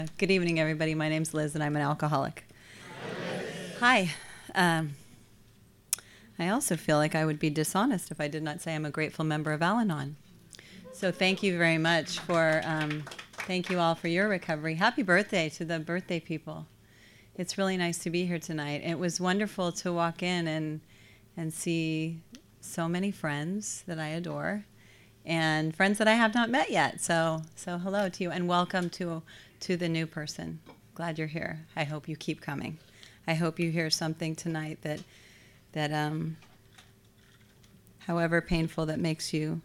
Good evening, everybody. My name's Liz, and I'm an alcoholic. Hi. I also feel like I would be dishonest if I did not say I'm a grateful member of Al-Anon. So thank you very much thank you all for your recovery. Happy birthday to the birthday people. It's really nice to be here tonight. It was wonderful to walk in and see so many friends that I adore and friends that I have not met yet. So hello to you and welcome to the new person. Glad you're here. I hope you keep coming. I hope you hear something tonight that however painful, that makes you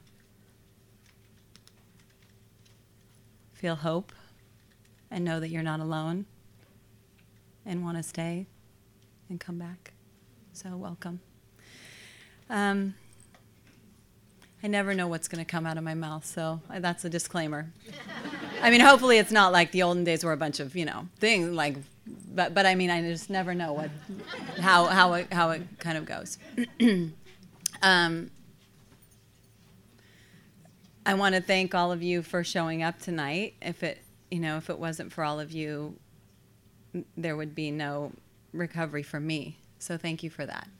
feel hope and know that you're not alone and want to stay and come back. So welcome. I never know what's going to come out of my mouth, so that's a disclaimer. I mean, hopefully it's not like the olden days were a bunch of, things like, but I mean, I just never know how it kind of goes. I want to thank all of you for showing up tonight. If it wasn't for all of you, there would be no recovery for me. So thank you for that.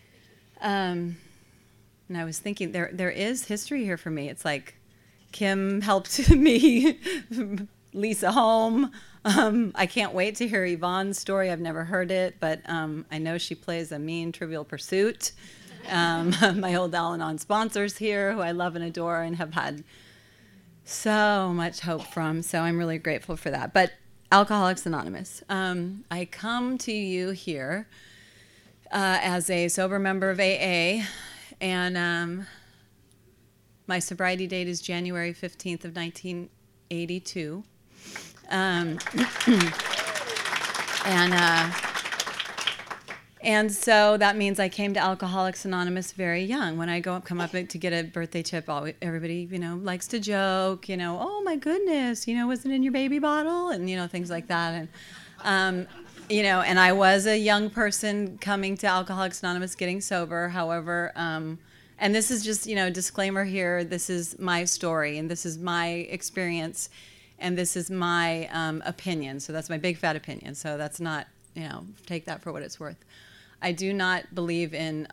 And I was thinking, there is history here for me. It's like Kim helped me, Lisa home. I can't wait to hear Yvonne's story. I've never heard it, but I know she plays a mean Trivial Pursuit. My old Al-Anon sponsors here, who I love and adore and have had so much hope from. So I'm really grateful for that. But Alcoholics Anonymous. I come to you here as a sober member of AA. And my sobriety date is January 15th of 1982. And so that means I came to Alcoholics Anonymous very young. When I come up to get a birthday tip, everybody, likes to joke, oh my goodness, was it in your baby bottle? And, things like that. And, and I was a young person coming to Alcoholics Anonymous, getting sober. However, and this is just, disclaimer here, this is my story, and this is my experience, and this is my opinion. So that's my big fat opinion. So that's not, take that for what it's worth. I do not believe in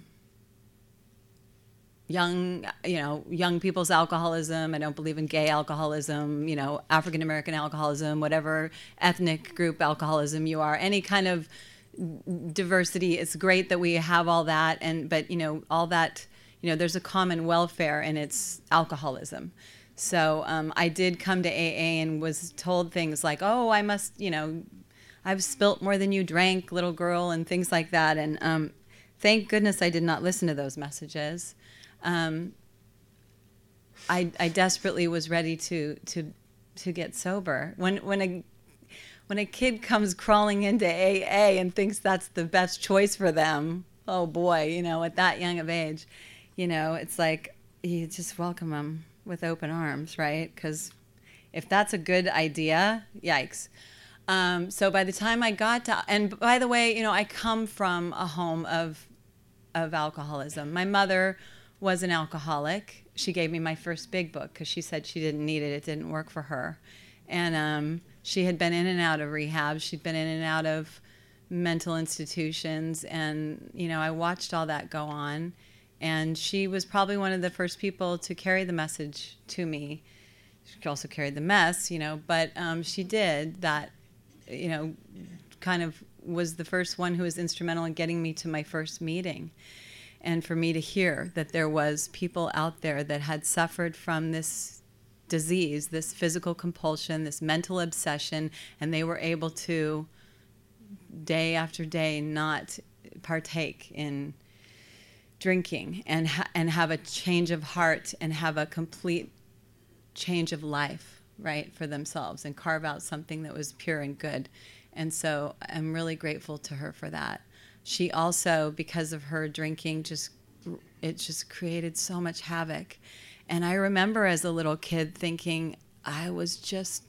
young people's alcoholism. I don't believe in gay alcoholism, African American alcoholism, whatever ethnic group alcoholism you are, any kind of diversity. It's great that we have all that, but all that, there's a common welfare, and it's alcoholism. So I did come to AA and was told things like, oh, I must, I've spilt more than you drank, little girl, and things like that. And thank goodness I did not listen to those messages. I desperately was ready to get sober. When a kid comes crawling into AA and thinks that's the best choice for them, oh boy, at that young of age, it's like you just welcome them with open arms, right? Because if that's a good idea, yikes. So by the time I got to, and by the way, I come from a home of alcoholism. My mother was an alcoholic. She gave me my first big book because she said she didn't need it. It didn't work for her. And she had been in and out of rehab. She'd been in and out of mental institutions. And, I watched all that go on. And she was probably one of the first people to carry the message to me. She also carried the mess, but she did that, kind of was the first one who was instrumental in getting me to my first meeting. And for me to hear that there was people out there that had suffered from this disease, this physical compulsion, this mental obsession, and they were able to, day after day, not partake in drinking and have a change of heart and have a complete change of life, right, for themselves and carve out something that was pure and good. And so I'm really grateful to her for that. She also, because of her drinking, it just created so much havoc. And I remember as a little kid thinking I was just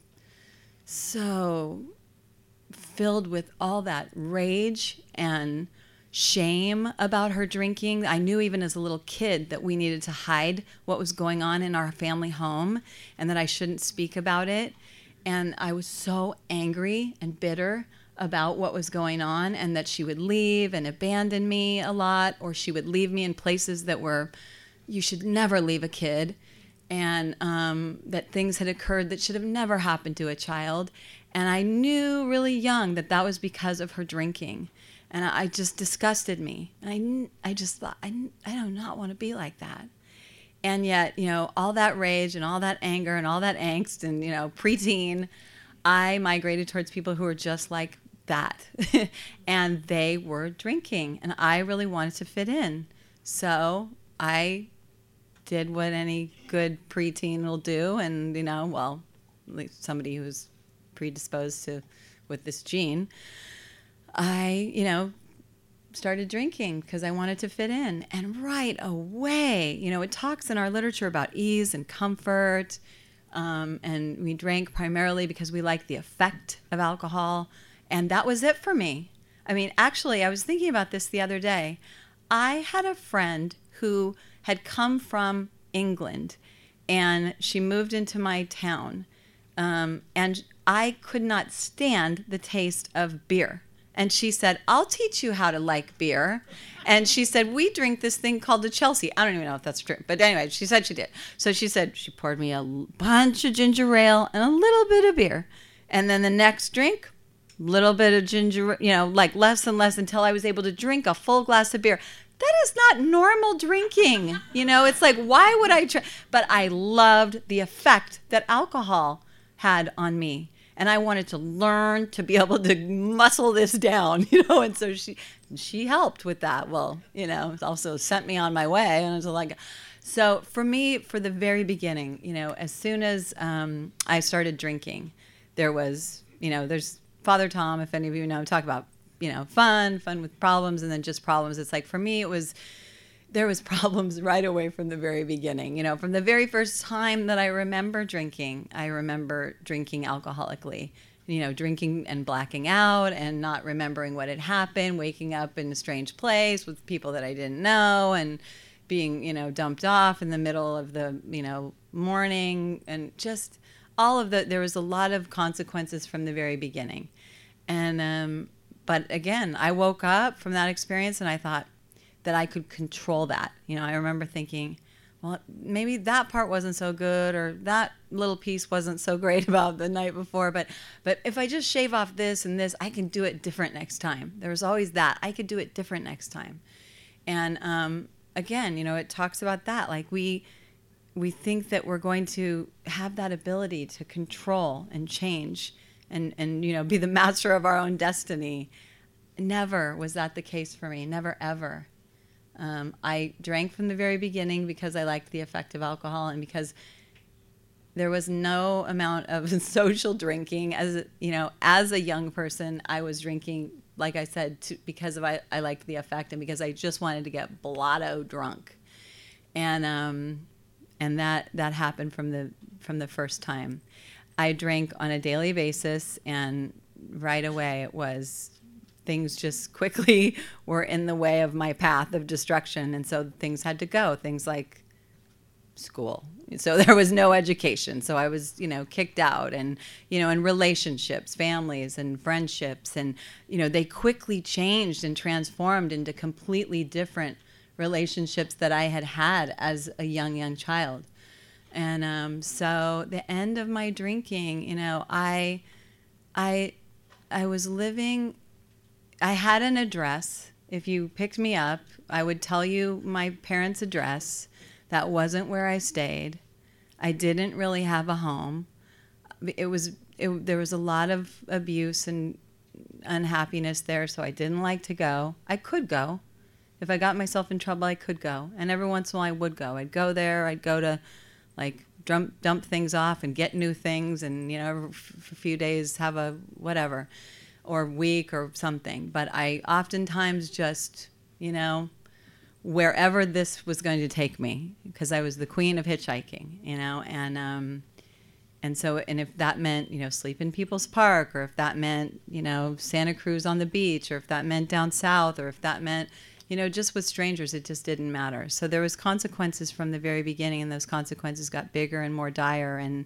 so filled with all that rage and shame about her drinking. I knew even as a little kid that we needed to hide what was going on in our family home and that I shouldn't speak about it. And I was so angry and bitter about what was going on, and that she would leave and abandon me a lot, or she would leave me in places that were, you should never leave a kid, and that things had occurred that should have never happened to a child. And I knew really young that that was because of her drinking. And I just disgusted me. And I just thought, I do not want to be like that. And yet, all that rage and all that anger and all that angst and, preteen, I migrated towards people who were just like that. And they were drinking. And I really wanted to fit in. So I did what any good preteen will do. And, well, at least somebody who's predisposed to with this gene, I, started drinking because I wanted to fit in. And right away, it talks in our literature about ease and comfort. And we drank primarily because we liked the effect of alcohol. And that was it for me. I mean, actually, I was thinking about this the other day. I had a friend who had come from England, and she moved into my town. And I could not stand the taste of beer. And she said, I'll teach you how to like beer. And she said, we drink this thing called the Chelsea. I don't even know if that's true. But anyway, she said she did. So she said she poured me a bunch of ginger ale and a little bit of beer. And then the next drink, little bit of ginger, like less and less until I was able to drink a full glass of beer. That is not normal drinking. It's like, why would I try? But I loved the effect that alcohol had on me. And I wanted to learn to be able to muscle this down, and so she helped with that. Well, also sent me on my way. And I was like, so for me, for the very beginning, as soon as I started drinking, there was, there's Father Tom, if any of you know, talk about, fun with problems and then just problems. It's like, for me, there was problems right away from the very beginning. From the very first time that I remember drinking alcoholically, drinking and blacking out and not remembering what had happened, waking up in a strange place with people that I didn't know and being, dumped off in the middle of the, morning, and just all of there was a lot of consequences from the very beginning. And, but again, I woke up from that experience and I thought that I could control that. I remember thinking, well, maybe that part wasn't so good, or that little piece wasn't so great about the night before, but if I just shave off this and this, I can do it different next time. There was always that. I could do it different next time. And again, it talks about that. Like we think that we're going to have that ability to control and change and be the master of our own destiny. Never was that the case for me. Never, ever. I drank from the very beginning because I liked the effect of alcohol, and because there was no amount of social drinking. As a young person, I was drinking, like I said, because I liked the effect, and because I just wanted to get blotto drunk, and that happened from the first time. I drank on a daily basis, and right away it was. Things just quickly were in the way of my path of destruction. And so things had to go, things like school. So there was no education. So I was, kicked out, and, in relationships, families and friendships. And, they quickly changed and transformed into completely different relationships that I had as a young child. And so the end of my drinking, I was living. I had an address. If you picked me up, I would tell you my parents' address. That wasn't where I stayed. I didn't really have a home. There was a lot of abuse and unhappiness there, so I didn't like to go. I could go. If I got myself in trouble, I could go. And every once in a while I would go. I'd go there. I'd go to, dump things off and get new things, and, every few days have a whatever. Or week or something. But I oftentimes just, wherever this was going to take me, because I was the queen of hitchhiking, and if that meant, sleep in People's Park, or if that meant, Santa Cruz on the beach, or if that meant down south, or if that meant, just with strangers, it just didn't matter. So there was consequences from the very beginning, and those consequences got bigger and more dire,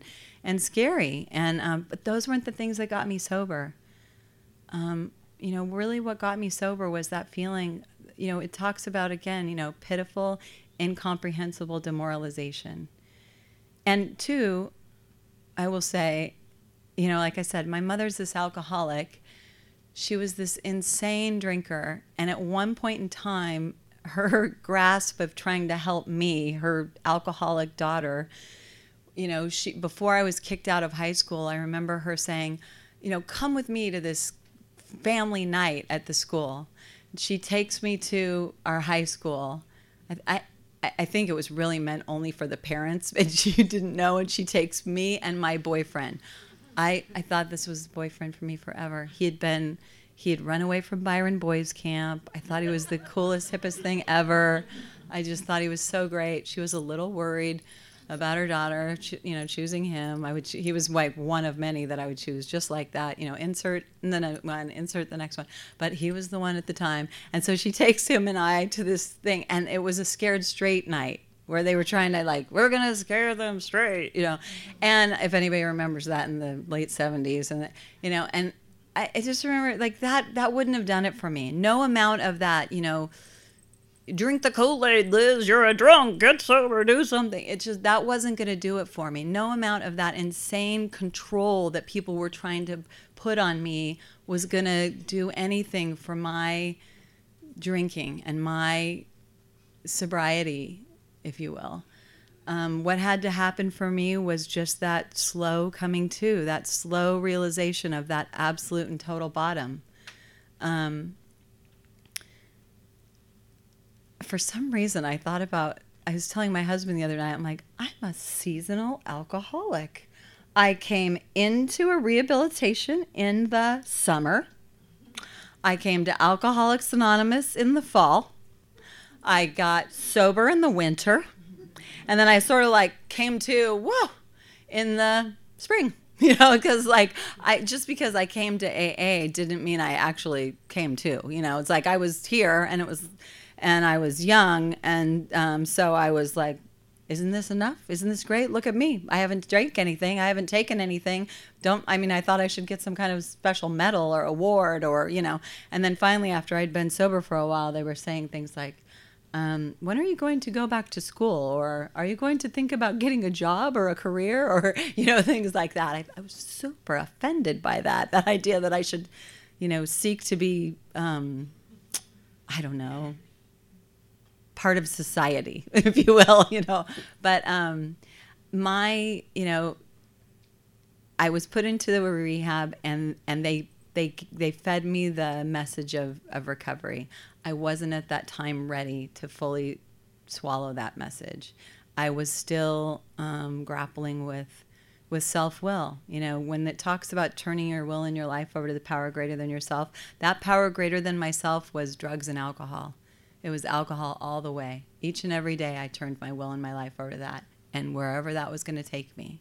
and scary. And but those weren't the things that got me sober. Really what got me sober was that feeling, it talks about, again, pitiful, incomprehensible demoralization. And two, I will say, like I said, my mother's this alcoholic. She was this insane drinker. And at one point in time, her grasp of trying to help me, her alcoholic daughter, before I was kicked out of high school, I remember her saying, come with me to this family night at the school. She takes me to our high school. I think it was really meant only for the parents, and she didn't know, and she takes me and my boyfriend. I thought this was a boyfriend for me forever. He had run away from Byron Boys Camp. I thought he was the coolest, hippest thing ever. I just thought he was so great. She was a little worried about her daughter, choosing him. He was like one of many that I would choose just like that, insert one, insert the next one. But he was the one at the time. And so she takes him and I to this thing, and it was a scared straight night where they were trying to we're going to scare them straight, And if anybody remembers that in the late 70s, and, and I just remember that wouldn't have done it for me. No amount of that, drink the Kool-Aid, Liz, you're a drunk, get sober, do something. It's just, that wasn't going to do it for me. No amount of that insane control that people were trying to put on me was going to do anything for my drinking and my sobriety, if you will. What had to happen for me was just that slow coming to, that slow realization of that absolute and total bottom. For some reason, I was telling my husband the other night, I'm like, I'm a seasonal alcoholic. I came into a rehabilitation in the summer. I came to Alcoholics Anonymous in the fall. I got sober in the winter. And then I sort of came to, in the spring, because because I came to AA didn't mean I actually came to, it's like I was here and I was young. And so I was like, isn't this enough? Isn't this great? Look at me. I haven't drank anything. I haven't taken anything. I thought I should get some kind of special medal or award or, and then finally after I'd been sober for a while, they were saying things like, when are you going to go back to school? Or are you going to think about getting a job or a career or, things like that. I was super offended by that idea that I should, seek to be, I don't know, part of society, if you will, But I was put into the rehab and they fed me the message of recovery. I wasn't at that time ready to fully swallow that message. I was still grappling with self-will. When it talks about turning your will and your life over to the power greater than yourself, that power greater than myself was drugs and alcohol. It was alcohol all the way. Each and every day I turned my will and my life over to that, and wherever that was going to take me.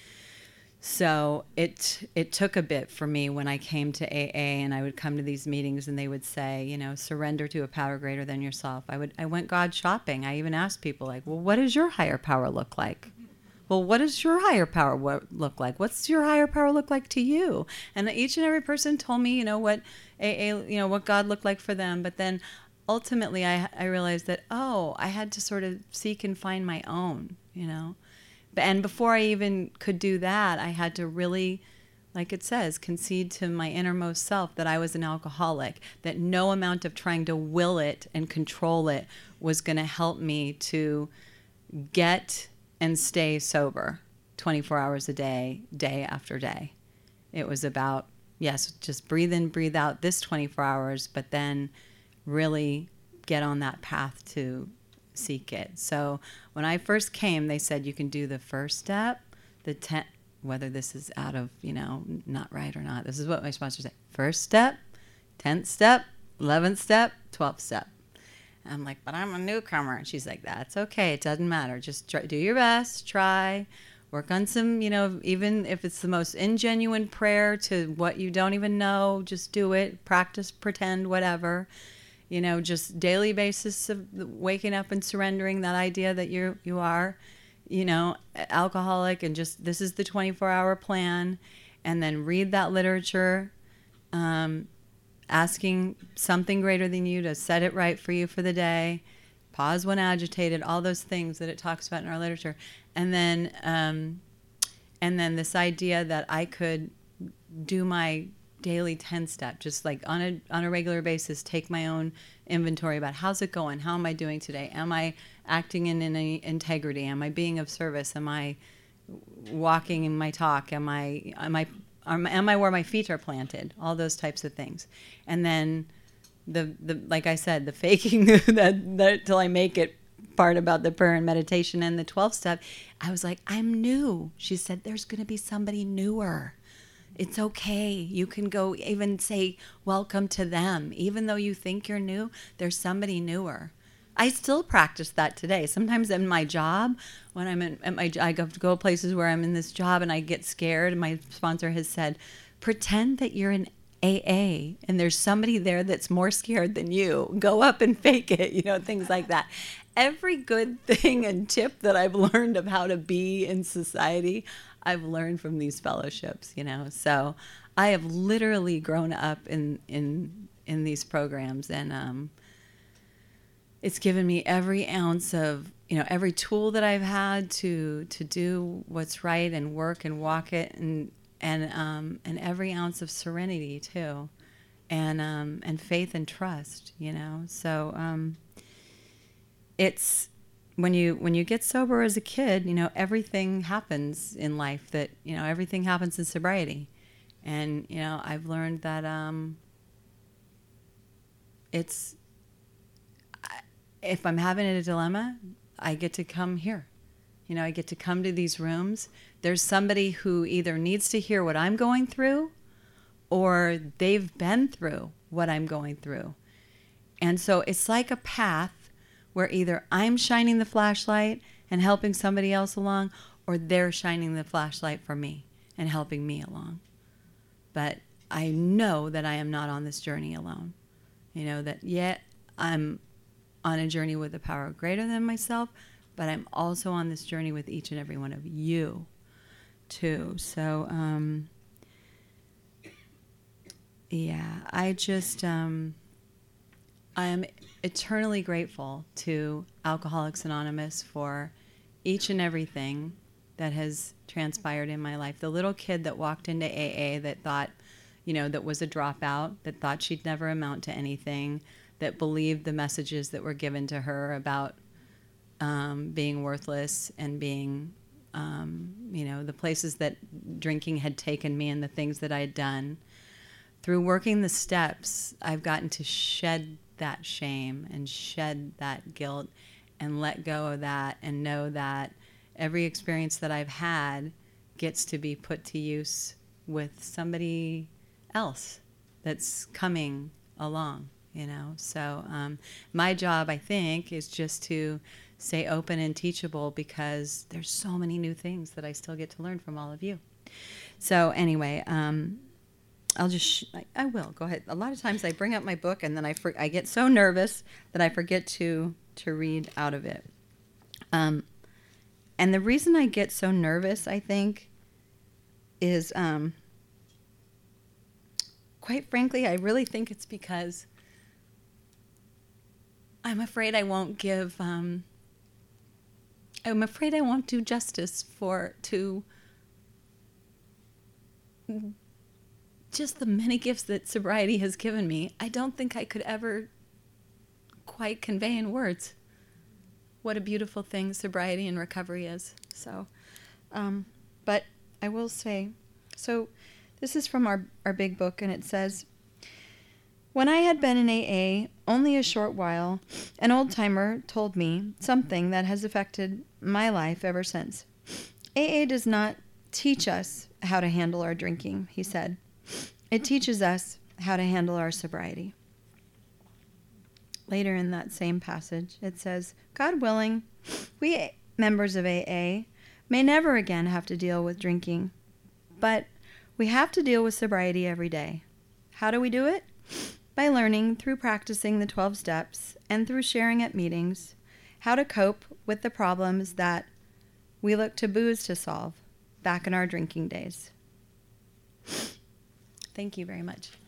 So it took a bit for me when I came to AA and I would come to these meetings and they would say, surrender to a power greater than yourself. I went God shopping. I even asked people well, what does your higher power look like? Well, what does your higher power look like? What's your higher power look like to you? And each and every person told me, what AA, what God looked like for them. But then ultimately I realized that, I had to sort of seek and find my own, And before I even could do that, I had to really, like it says, concede to my innermost self that I was an alcoholic, that no amount of trying to will it and control it was going to help me to get and stay sober 24 hours a day, day after day. It was about, yes, just breathe in, breathe out this 24 hours, but then really get on that path to seek it. So when I first came, they said you can do the first step, whether this is out of, not right or not. This is what my sponsor said. First step, 10th step, 11th step, 12th step. And I'm like, but I'm a newcomer. And she's like, that's okay. It doesn't matter. Just do your best, try, work on some, even if it's the most ingenuine prayer to what you don't even know, just do it, practice, pretend, whatever. Just daily basis of waking up and surrendering that idea that you are, alcoholic, and just, this is the 24-hour plan, and then read that literature, asking something greater than you to set it right for you for the day, pause when agitated, all those things that it talks about in our literature. And then this idea that I could do my daily 10-step, just like on a regular basis, take my own inventory about how's it going, how am I doing today, am I acting in any integrity, am I being of service, am I walking in my talk, am I where my feet are planted, all those types of things. And then the like I said, the faking that till I make it part about the prayer and meditation and the 12-step, I was like, I'm new. She said, there's going to be somebody newer. It's okay. You can go even say welcome to them. Even though you think you're new, there's somebody newer. I still practice that today. Sometimes in my job, when I'm I go places where I'm in this job and I get scared, and my sponsor has said, pretend that you're in AA and there's somebody there that's more scared than you. Go up and fake it, things like that. Every good thing and tip that I've learned of how to be in society, I've learned from these fellowships, So I have literally grown up in these programs, and it's given me every ounce of, every tool that I've had to do what's right and work and walk it, and every ounce of serenity too, and faith and trust, So it's when you get sober as a kid, everything happens in life that, everything happens in sobriety. And, I've learned that if I'm having a dilemma, I get to come here. I get to come to these rooms. There's somebody who either needs to hear what I'm going through, or they've been through what I'm going through. And so it's like a path where either I'm shining the flashlight and helping somebody else along, or they're shining the flashlight for me and helping me along. But I know that I am not on this journey alone. That yet I'm on a journey with a power greater than myself, but I'm also on this journey with each and every one of you too. So, I just, I am eternally grateful to Alcoholics Anonymous for each and everything that has transpired in my life. The little kid that walked into AA that thought, that was a dropout, that thought she'd never amount to anything, that believed the messages that were given to her about being worthless and being, the places that drinking had taken me and the things that I had done. Through working the steps, I've gotten to shed that shame and shed that guilt and let go of that, and know that every experience that I've had gets to be put to use with somebody else that's coming along, So my job, I think, is just to stay open and teachable, because there's so many new things that I still get to learn from all of you. So anyway, I'll just, I will, go ahead. A lot of times I bring up my book and then I get so nervous that I forget to read out of it. And the reason I get so nervous, I think, is, quite frankly, I really think it's because I'm afraid I won't do justice to just the many gifts that sobriety has given me. I don't think I could ever quite convey in words what a beautiful thing sobriety and recovery is. So, but I will say, so this is from our big book, and it says, when I had been in AA only a short while, an old-timer told me something that has affected my life ever since. AA does not teach us how to handle our drinking, he said. It teaches us how to handle our sobriety. Later in that same passage, it says, God willing, we members of AA may never again have to deal with drinking, but we have to deal with sobriety every day. How do we do it? By learning through practicing the 12 steps and through sharing at meetings how to cope with the problems that we look to booze to solve back in our drinking days. Thank you very much.